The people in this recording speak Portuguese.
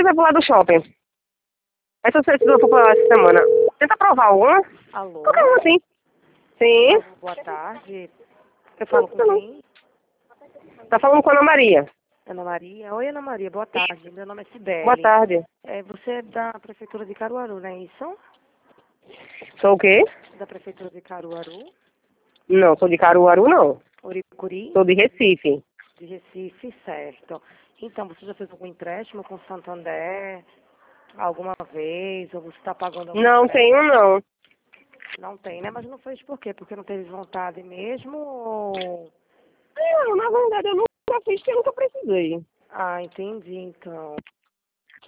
quiser pular do shopping. Essa você precisou for pra lá essa semana. Tenta provar alguma? Alô? Qualquer uma, sim. Sim. Boa tarde. Eu falo com quem? Tá falando com a Ana Maria. Ana Maria. Oi, Ana Maria. Boa tarde. Meu nome é Cibele. Boa tarde. Você é da Prefeitura de Caruaru, não é isso? Sou o quê? Da Prefeitura de Caruaru? Não, sou de Caruaru, não. Uricuri? Sou de Recife. De Recife, certo. Então, você já fez algum empréstimo com Santander alguma vez? Ou você está pagando algum Não empréstimo? tenho, não. Não tem, né? Mas não fez por quê? Porque não teve vontade mesmo ou... Não, na verdade eu nunca fiz porque eu nunca precisei. Ah, entendi, então.